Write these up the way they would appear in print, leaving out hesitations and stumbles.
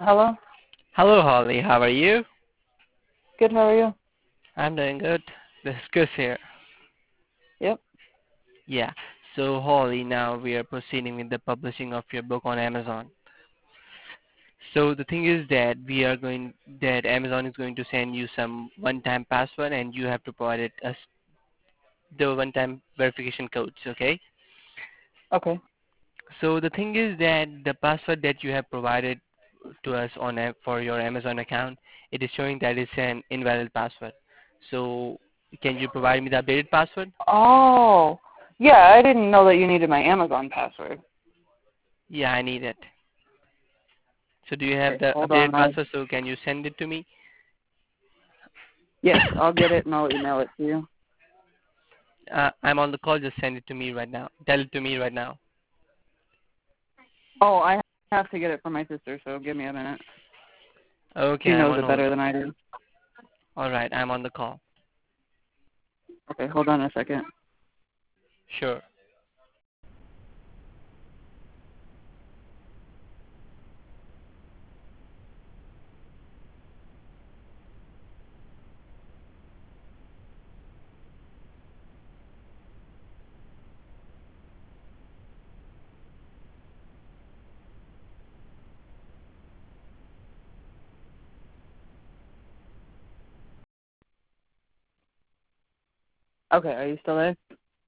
Hello? Hello, Holly. How are you? Good, how are you? I'm doing good. This is Chris here. Yep. Yeah. So, Holly, now we are proceeding with the publishing of your book on Amazon. So the thing is that Amazon is going to send you some one-time password, and you have to provide it as the one-time verification codes. Okay. Okay. So the thing is that the password that you have provided to us for your Amazon account, it is showing that it's an invalid password. So can you provide me the updated password? Oh. Yeah, I didn't know that you needed my Amazon password. Yeah, I need it. So do you have Okay, the hold on. updated password? So can you send it to me? Yes, I'll get it and I'll email it to you. I'm on the call. Just send it to me right now. Tell it to me right now. Oh, I have to get it from my sister, so give me a minute. Okay, She I'm knows on it hold. better than I do. All right, I'm on the call. Okay, hold on a second. Sure. Okay, are you still there?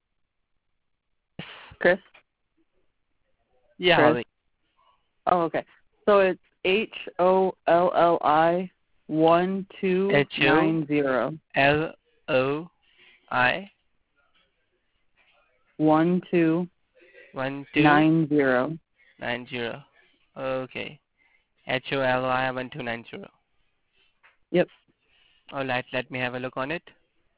Chris? Yeah, Chris? Holly. Oh, okay. So it's HOLLI one two H O nine zero L O I 1290. 1290. Okay. HOLI 1290. Yep. All right, let me have a look on it.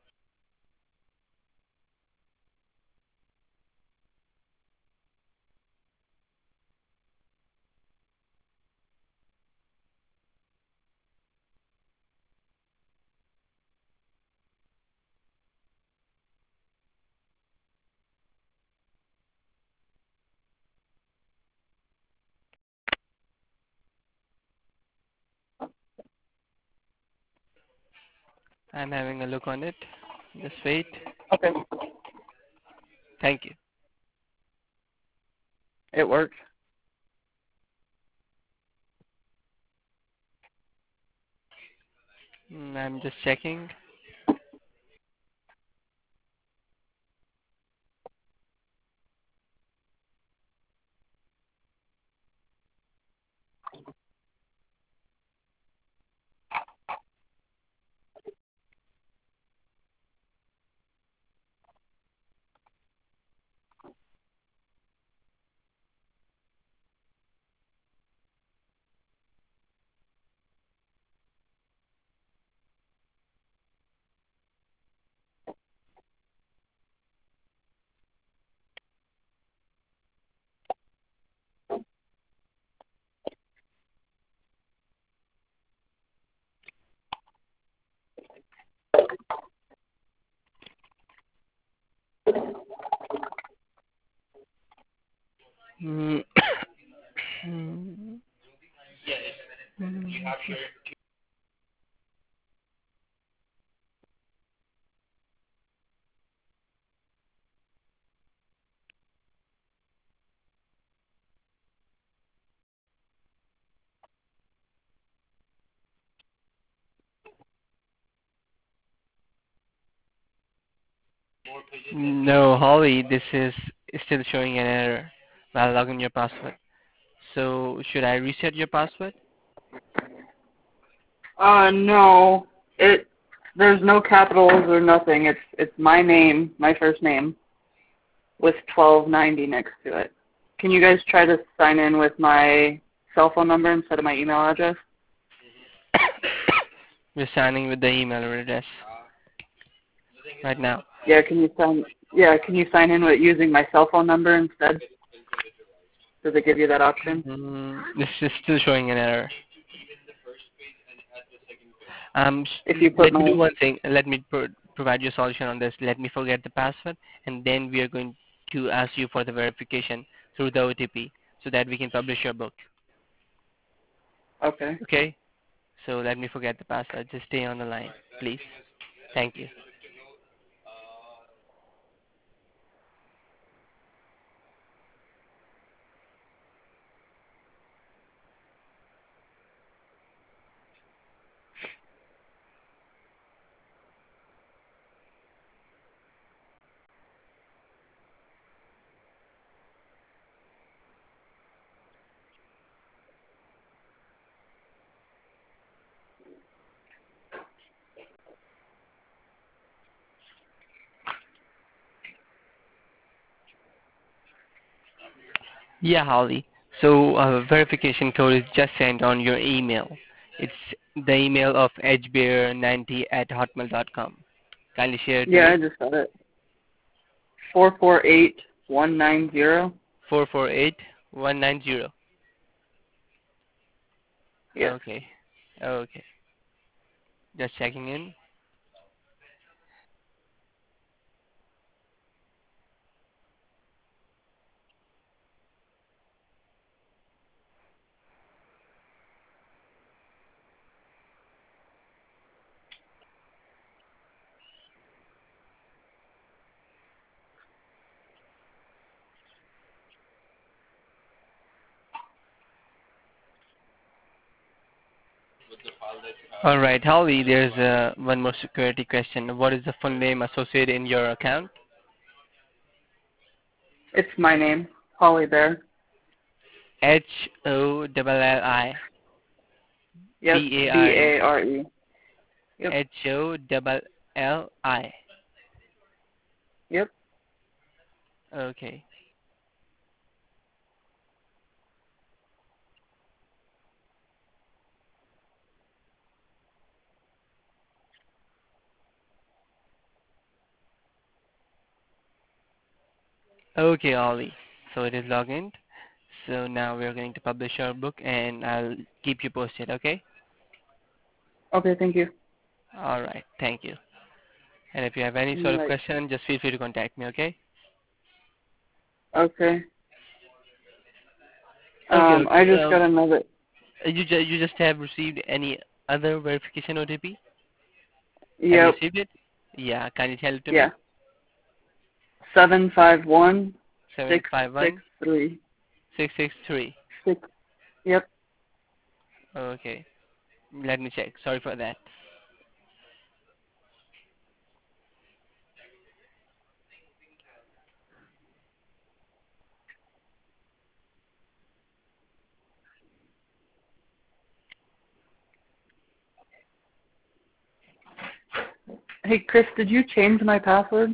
I'm having a look on it. Just wait. Okay. Thank you. It works. I'm just checking. Mm. No, Holly, this is still showing an error while logging your password. So should I reset your password? No. There's no capitals or nothing. It's my name, my first name, with 1290 next to it. Can you guys try to sign in with my cell phone number instead of my email address? We're signing with the email address right now. Yeah, can you sign in with using my cell phone number instead? Does it give you that option? This is still showing an error. If you put Let me do my one thing. Let me provide you a solution on this. Let me forget the password, and then we are going to ask you for the verification through the OTP so that we can publish your book. Okay. Okay? So let me forget the password. Just stay on the line, please. Thank you. Yeah, Holly. So verification code is just sent on your email. It's the email of edgebear90@hotmail.com. Kindly share it to Yeah, I me. just got it. 448190. 448190. Yes. Okay. Okay. Just checking in. All right, Holly, there's one more security question. What is the full name associated in your account? It's my name, Holly Bear. Holli Yep. Beare. Bare. Yep. Holli. Yep. Okay. Okay, Ollie. So it is logged in. So now we are going to publish our book and I'll keep you posted, okay? Okay, thank you. All right. Thank you. And if you have any sort of Right. question, just feel free to contact me, okay? Okay. Okay, I okay. just got another. You just have received any other verification OTP? Have you Yep. received it? Yeah, can you tell it to Yeah. me? 751 751 663. 663. Six. Yep. Okay. Let me check. Sorry for that. Hey, Chris, did you change my password?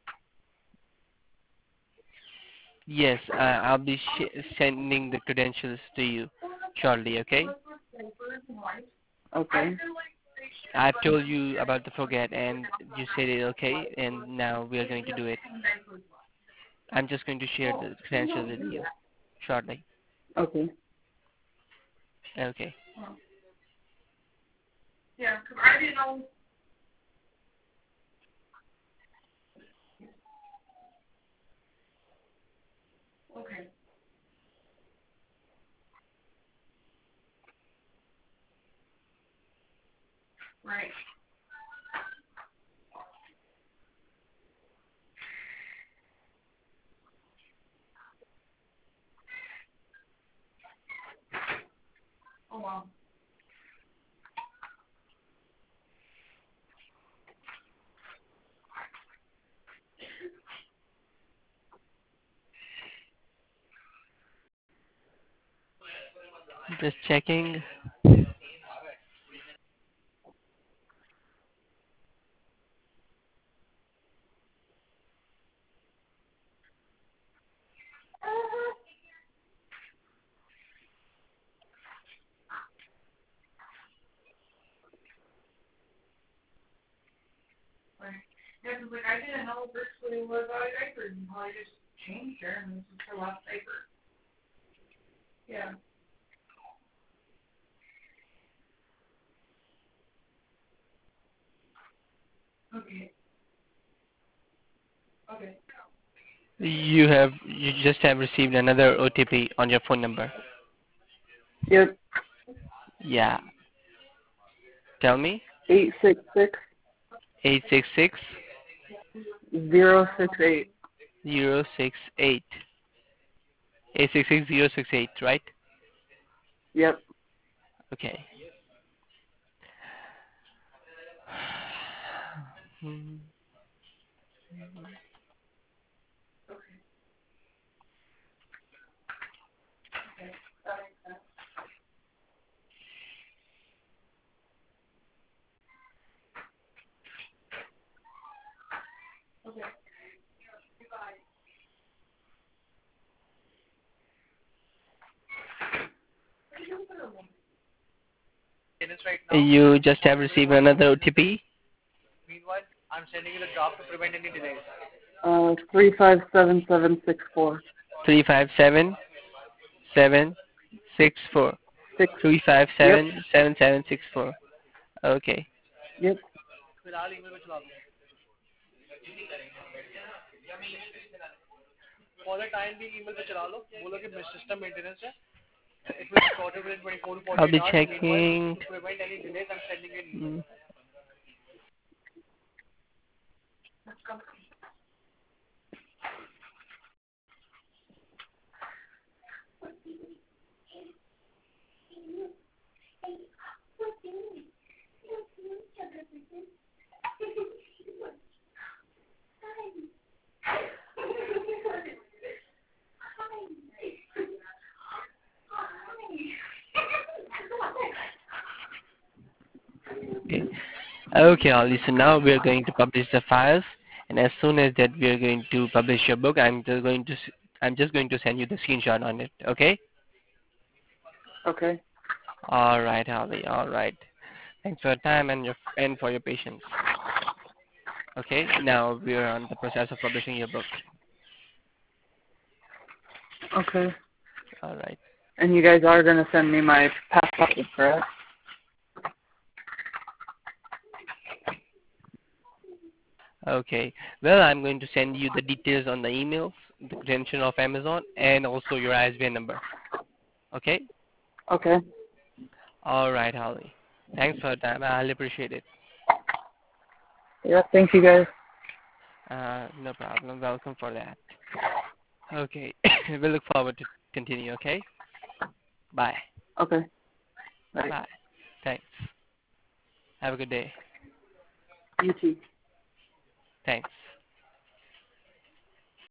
Yes, I'll be sending the credentials to you shortly, okay? Okay. I've told you about the forget and you said it okay and now we are going to do it. I'm just going to share the credentials with you shortly. Okay. Okay. Yeah, 'cause I didn't know. Okay. Right. Oh wow. Just checking. Right. Yeah, 'cause like I didn't know virtually was out of diapers until I just changed her and this is her last diaper. Yeah. Okay. Okay. You just have received another OTP on your phone number. Yep. Yeah. Tell me. 866 866 068. 068. 866 068, right? Yep. Okay. Hmm. You just have received another OTP. 357764. 357764. Six. Three five Yep. seven seven seven six four. Okay. Yep. I'll be checking. Mm. Okay. Okay, Ollie. So now we are going to publish the files, and as soon as that we are going to publish your book, I'm just going to send you the screenshot on it. Okay. Okay. All right, Ollie. All right. Thanks for your time and for your patience. Okay. Now we are on the process of publishing your book. Okay. All right. And you guys are going to send me my past copies, correct? Okay. Well, I'm going to send you the details on the emails, the credential of Amazon, and also your ISBN number. Okay. Okay. All right, Holly. Thanks for your time. I'll appreciate it. Yeah, thank you guys. No problem. Welcome for that. Okay. We look forward to continue. Okay. Bye. Okay. Bye. Bye. Thanks. Have a good day. You too. Thanks.